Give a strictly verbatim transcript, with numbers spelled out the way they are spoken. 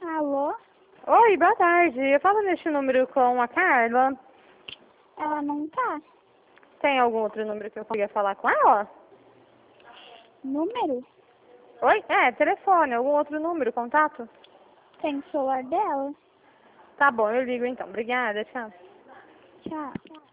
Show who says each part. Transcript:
Speaker 1: Alô?
Speaker 2: Oi, boa tarde. Eu falo neste número com a Carla.
Speaker 1: Ela não tá.
Speaker 2: Tem algum outro número que eu consiga falar com ela?
Speaker 1: Número?
Speaker 2: Oi? É, telefone. Algum outro número, contato?
Speaker 1: Tem o celular dela.
Speaker 2: Tá bom, eu ligo então. Obrigada, tchau.
Speaker 1: Tchau.